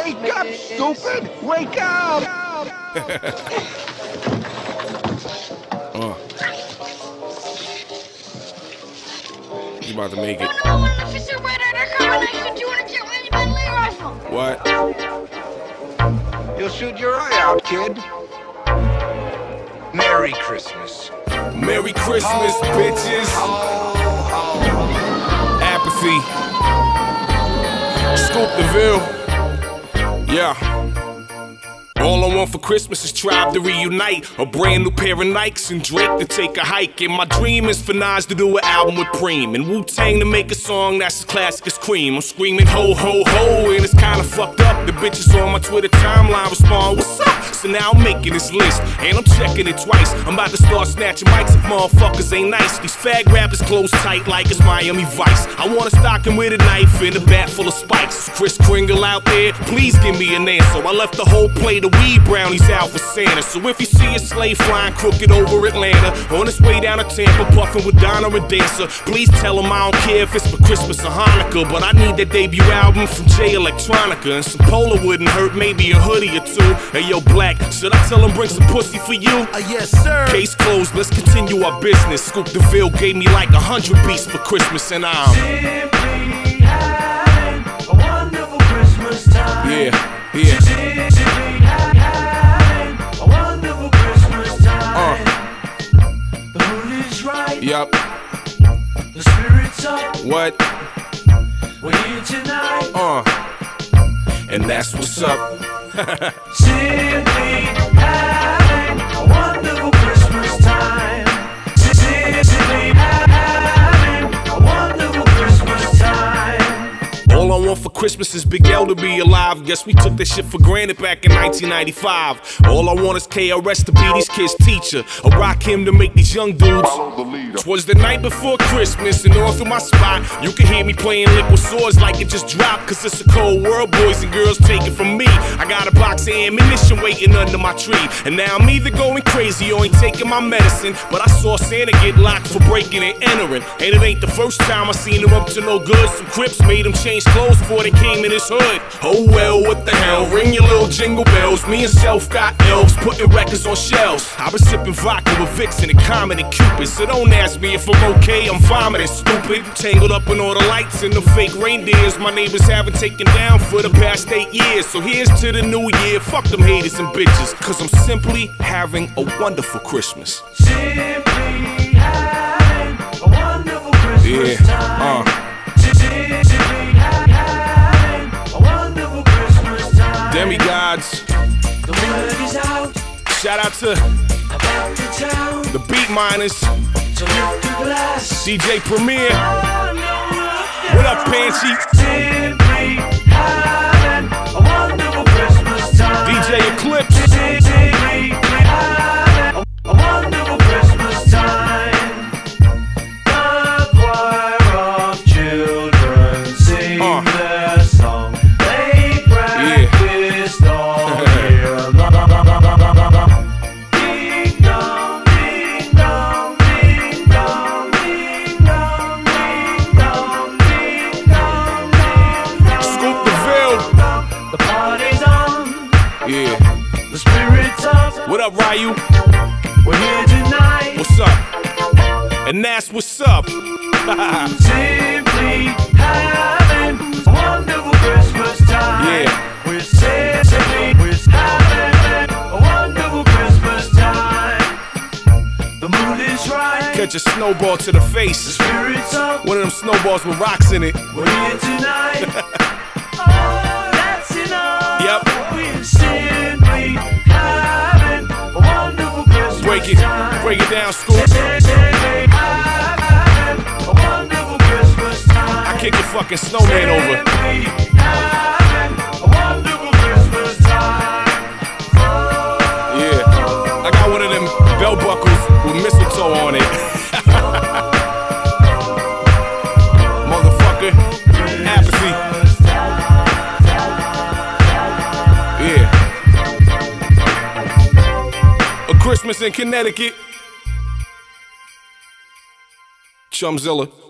Wake up, stupid! Wake up! You about to make it. What? You'll shoot your eye out, kid. Merry Christmas. Merry Christmas, bitches. Apathy. Scoop the Ville. Yeah. All I want for Christmas is Tribe to reunite, a brand new pair of Nikes and Drake to take a hike. And my dream is for Nas to do an album with Preem and Wu-Tang to make a song that's as classic as Cream. I'm screaming ho ho ho and it's kinda fucked up. The bitches on my Twitter timeline respond, what's up? So now I'm making this list and I'm checking it twice. I'm about to start snatching mics if motherfuckers ain't nice. These fag rappers close tight like it's Miami Vice. I want to stock him with a knife and a bat full of spikes. Is Kris Kringle out there? Please give me an answer. I left the whole plate of weed brownies out for Santa. So if you see a slave flying crooked over Atlanta, on its way down to Tampa, puffing with Donna and Dancer, please tell him I don't care if it's for Christmas or Hanukkah, but I need that debut album from Jay Electronica. And some polo wouldn't hurt, maybe a hoodie or two. Hey yo, Black, should I tell him bring some pussy for you? Yes, sir. Case closed, let's continue our business. Scoop the Ville gave me like 100 beats for Christmas, and I'm simply having a wonderful Christmas time. Yeah. Simply having a wonderful Christmas time. The mood is right. Yup. The spirit's up. What? We're here tonight. And that's what's up. Simply having a wonderful Christmas time. Simply having a wonderful Christmas time. All I want for Christmas is Big L to be alive. Guess we took that shit for granted back in 1995. All I want is KRS to be these kids' teacher, or Rakim to make these young dudes. Twas the night before Christmas, and all through my spot, you can hear me playing Liquid Swords like it just dropped. Cause it's a cold world, boys and girls, take it from me. I got a box of ammunition waiting under my tree, and now I'm either going crazy or ain't taking my medicine. But I saw Santa get locked for breaking and entering, and it ain't the first time I seen him up to no good. Some Crips made him change clothes before they came in his hood. Oh well, what the hell, ring your little jingle bells. Me and Self got elves putting records on shelves. I've been sipping vodka with Vixen and Comet and Cupid, so don't ask me if I'm okay, I'm vomiting stupid. Tangled up in all the lights and the fake reindeers my neighbors haven't taken down for the past 8 years. So here's to the new year, fuck them haters and bitches, cause I'm simply having a wonderful Christmas. Simply having a wonderful Christmas time. Simply having a wonderful Christmas time. Demigods, The word is out shout out to about the town. the Beat Miners, So lift a glass. DJ Premier. What up, Panchy? Simply having a wonderful Christmas time. DJ Eclipse. Simply having a wonderful Christmas time. The choir of children sing their song. They practiced all year long. Ding dong, ding dong, ding dong, ding dong, ding dong, ding dong, ding dong. Scoop the Ville. The party's on. Yeah. The spirit's up. What up, Ryu? We're here tonight. What's up? And that's what's up. Simply having a wonderful Christmas time. Yeah. We're simply having a wonderful Christmas time. The mood is right. Catch a snowball to the The face. spirit's up. One of them snowballs with rocks in it. We're here tonight. Oh, that's enough. Yep. We're simply having a wonderful Christmas time. Break it down, Scoop. Simply having a wonderful Christmas time. I kick your fucking snowman over. Simply having a wonderful Christmas time. Yeah. I got one of them belt buckles with mistletoe on it. Motherfucker. Apathy. Yeah. A Christmas in Connecticut. Chumzilla.